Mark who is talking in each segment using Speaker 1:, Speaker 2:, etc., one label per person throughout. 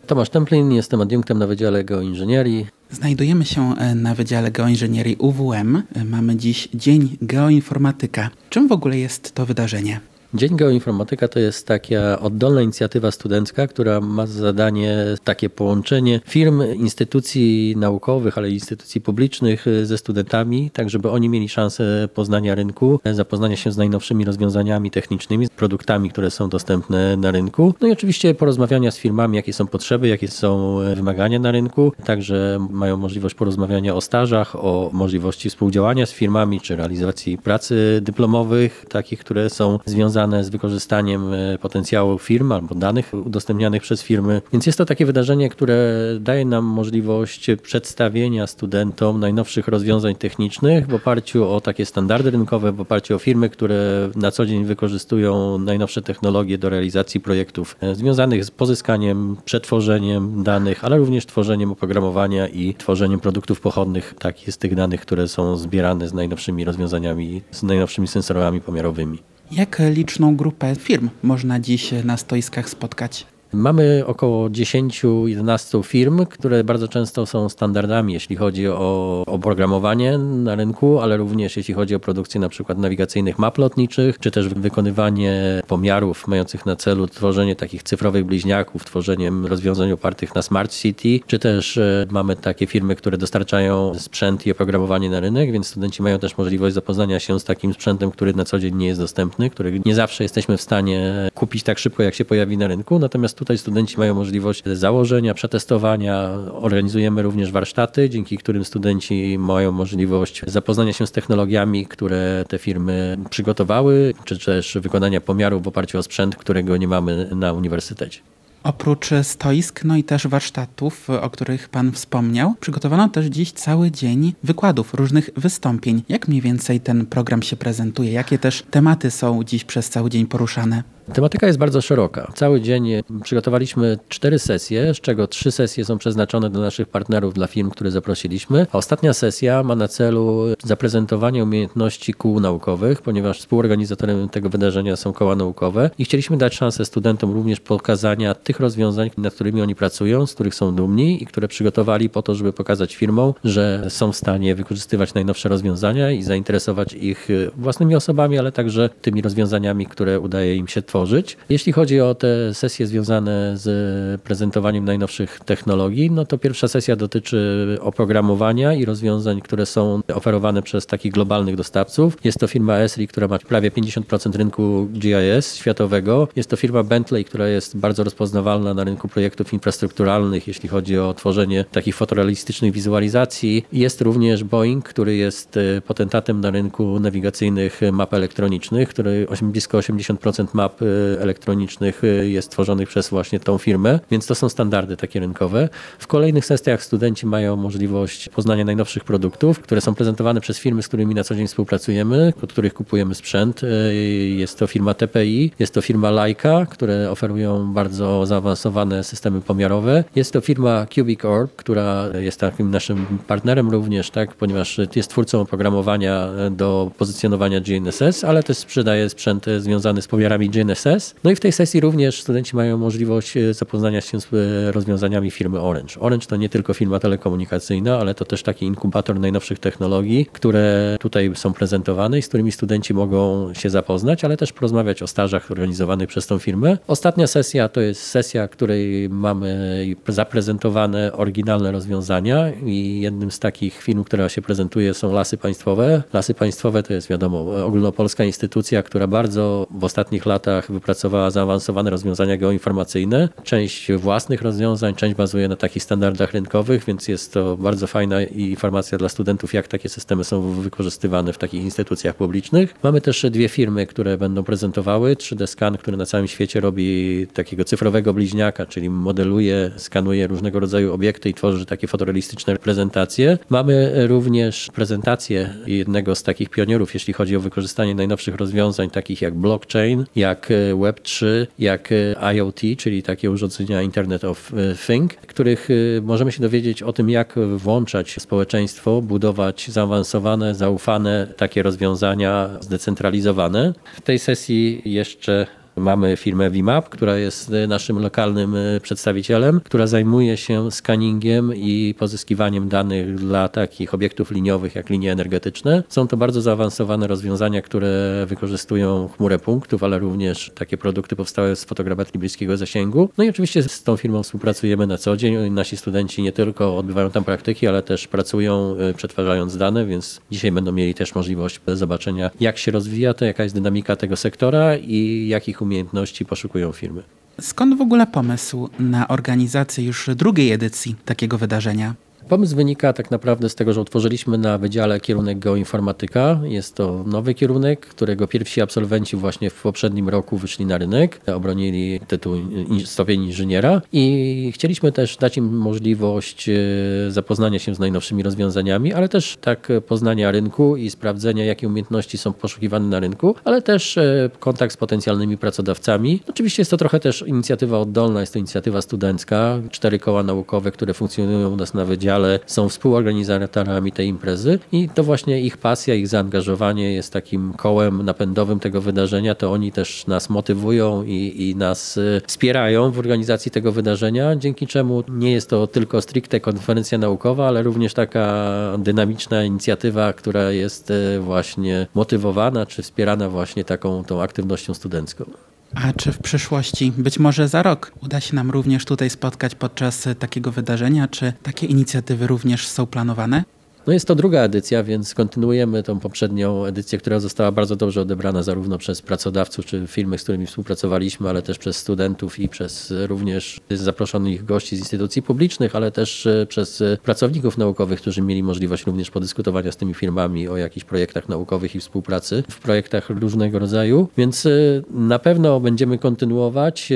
Speaker 1: Tomasz Templin, jestem adiunktem na Wydziale Geoinżynierii.
Speaker 2: Znajdujemy się na Wydziale Geoinżynierii UWM. Mamy dziś Dzień Geoinformatyka. Czym w ogóle jest to wydarzenie?
Speaker 1: Dzień Geoinformatyka to jest taka oddolna inicjatywa studencka, która ma za zadanie takie połączenie firm, instytucji naukowych, ale i instytucji publicznych ze studentami, tak żeby oni mieli szansę poznania rynku, zapoznania się z najnowszymi rozwiązaniami technicznymi, z produktami, które są dostępne na rynku. No i oczywiście porozmawiania z firmami, jakie są potrzeby, jakie są wymagania na rynku. Także mają możliwość porozmawiania o stażach, o możliwości współdziałania z firmami, czy realizacji pracy dyplomowych, takich, które są związane z wykorzystaniem potencjału firm albo danych udostępnianych przez firmy. Więc jest to takie wydarzenie, które daje nam możliwość przedstawienia studentom najnowszych rozwiązań technicznych w oparciu o takie standardy rynkowe, w oparciu o firmy, które na co dzień wykorzystują najnowsze technologie do realizacji projektów związanych z pozyskaniem, przetworzeniem danych, ale również tworzeniem oprogramowania i tworzeniem produktów pochodnych, takich z tych danych, które są zbierane z najnowszymi rozwiązaniami, z najnowszymi sensorami pomiarowymi.
Speaker 2: Jak liczną grupę firm można dziś na stoiskach spotkać?
Speaker 1: Mamy około 10-11 firm, które bardzo często są standardami, jeśli chodzi o oprogramowanie na rynku, ale również jeśli chodzi o produkcję na przykład nawigacyjnych map lotniczych, czy też wykonywanie pomiarów mających na celu tworzenie takich cyfrowych bliźniaków, tworzeniem rozwiązań opartych na Smart City, czy też mamy takie firmy, które dostarczają sprzęt i oprogramowanie na rynek, więc studenci mają też możliwość zapoznania się z takim sprzętem, który na co dzień nie jest dostępny, który nie zawsze jesteśmy w stanie kupić tak szybko, jak się pojawi na rynku, natomiast tutaj studenci mają możliwość założenia, przetestowania. Organizujemy również warsztaty, dzięki którym studenci mają możliwość zapoznania się z technologiami, które te firmy przygotowały, czy też wykonania pomiarów w oparciu o sprzęt, którego nie mamy na uniwersytecie.
Speaker 2: Oprócz stoisk, no i też warsztatów, o których Pan wspomniał, przygotowano też dziś cały dzień wykładów, różnych wystąpień. Jak mniej więcej ten program się prezentuje? Jakie też tematy są dziś przez cały dzień poruszane?
Speaker 1: Tematyka jest bardzo szeroka. Cały dzień przygotowaliśmy 4 sesje, z czego 3 sesje są przeznaczone dla naszych partnerów, dla firm, które zaprosiliśmy. A ostatnia sesja ma na celu zaprezentowanie umiejętności kół naukowych, ponieważ współorganizatorem tego wydarzenia są koła naukowe i chcieliśmy dać szansę studentom również pokazania tych rozwiązań, nad którymi oni pracują, z których są dumni i które przygotowali po to, żeby pokazać firmom, że są w stanie wykorzystywać najnowsze rozwiązania i zainteresować ich własnymi osobami, ale także tymi rozwiązaniami, które udaje im się tworzyć. Jeśli chodzi o te sesje związane z prezentowaniem najnowszych technologii, no to pierwsza sesja dotyczy oprogramowania i rozwiązań, które są oferowane przez takich globalnych dostawców. Jest to firma Esri, która ma prawie 50% rynku GIS światowego. Jest to firma Bentley, która jest bardzo rozpoznawalna na rynku projektów infrastrukturalnych, jeśli chodzi o tworzenie takich fotorealistycznych wizualizacji. Jest również Boeing, który jest potentatem na rynku nawigacyjnych map elektronicznych, który blisko 80% map elektronicznych jest tworzonych przez właśnie tą firmę, więc to są standardy takie rynkowe. W kolejnych sesjach studenci mają możliwość poznania najnowszych produktów, które są prezentowane przez firmy, z którymi na co dzień współpracujemy, od których kupujemy sprzęt. Jest to firma TPI, jest to firma Leica, które oferują bardzo zaawansowane systemy pomiarowe. Jest to firma Cubic Orb, która jest takim naszym partnerem również, tak, ponieważ jest twórcą oprogramowania do pozycjonowania GNSS, ale też sprzedaje sprzęt związany z pomiarami GNSS. No i w tej sesji również studenci mają możliwość zapoznania się z rozwiązaniami firmy Orange. Orange to nie tylko firma telekomunikacyjna, ale to też taki inkubator najnowszych technologii, które tutaj są prezentowane i z którymi studenci mogą się zapoznać, ale też porozmawiać o stażach organizowanych przez tą firmę. Ostatnia sesja to jest sesja, w której mamy zaprezentowane oryginalne rozwiązania i jednym z takich firm, która się prezentuje, są Lasy Państwowe. Lasy Państwowe to jest, wiadomo, ogólnopolska instytucja, która bardzo w ostatnich latach wypracowała zaawansowane rozwiązania geoinformacyjne. Część własnych rozwiązań, część bazuje na takich standardach rynkowych, więc jest to bardzo fajna informacja dla studentów, jak takie systemy są wykorzystywane w takich instytucjach publicznych. Mamy też 2 firmy, które będą prezentowały. 3D Scan, który na całym świecie robi takiego cyfrowego bliźniaka, czyli modeluje, skanuje różnego rodzaju obiekty i tworzy takie fotorealistyczne prezentacje. Mamy również prezentację jednego z takich pionierów, jeśli chodzi o wykorzystanie najnowszych rozwiązań, takich jak blockchain, jak Web3, jak IoT, czyli takie urządzenia Internet of Things, których możemy się dowiedzieć o tym, jak włączać społeczeństwo, budować zaawansowane, zaufane takie rozwiązania zdecentralizowane. W tej sesji jeszcze Mamy firmę VMAP, która jest naszym lokalnym przedstawicielem, która zajmuje się skaningiem i pozyskiwaniem danych dla takich obiektów liniowych jak linie energetyczne. Są to bardzo zaawansowane rozwiązania, które wykorzystują chmurę punktów, ale również takie produkty powstałe z fotogrametrii bliskiego zasięgu. No i oczywiście z tą firmą współpracujemy na co dzień. Nasi studenci nie tylko odbywają tam praktyki, ale też pracują przetwarzając dane, więc dzisiaj będą mieli też możliwość zobaczenia, jak się rozwija to, jaka jest dynamika tego sektora i jakich umiejętności poszukują firmy.
Speaker 2: Skąd w ogóle pomysł na organizację już drugiej edycji takiego wydarzenia?
Speaker 1: Pomysł wynika tak naprawdę z tego, że utworzyliśmy na wydziale kierunek geoinformatyka. Jest to nowy kierunek, którego pierwsi absolwenci właśnie w poprzednim roku wyszli na rynek, obronili tytuł stopień inżyniera i chcieliśmy też dać im możliwość zapoznania się z najnowszymi rozwiązaniami, ale też tak poznania rynku i sprawdzenia, jakie umiejętności są poszukiwane na rynku, ale też kontakt z potencjalnymi pracodawcami. Oczywiście jest to trochę też inicjatywa oddolna, jest to inicjatywa studencka. 4 koła naukowe, które funkcjonują u nas na wydziale, są współorganizatorami tej imprezy i to właśnie ich pasja, ich zaangażowanie jest takim kołem napędowym tego wydarzenia. To oni też nas motywują i nas wspierają w organizacji tego wydarzenia, dzięki czemu nie jest to tylko stricte konferencja naukowa, ale również taka dynamiczna inicjatywa, która jest właśnie motywowana czy wspierana właśnie tą aktywnością studencką.
Speaker 2: A czy w przyszłości, być może za rok, uda się nam również tutaj spotkać podczas takiego wydarzenia? Czy takie inicjatywy również są planowane?
Speaker 1: No jest to druga edycja, więc kontynuujemy tą poprzednią edycję, która została bardzo dobrze odebrana zarówno przez pracodawców czy firmy, z którymi współpracowaliśmy, ale też przez studentów i przez również zaproszonych gości z instytucji publicznych, ale też przez pracowników naukowych, którzy mieli możliwość również podyskutowania z tymi firmami o jakichś projektach naukowych i współpracy w projektach różnego rodzaju. Więc na pewno będziemy kontynuować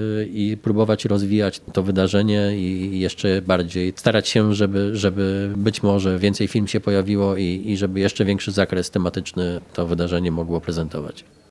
Speaker 1: i próbować rozwijać to wydarzenie i jeszcze bardziej starać się, żeby być może więcej film się pojawiło i żeby jeszcze większy zakres tematyczny to wydarzenie mogło prezentować.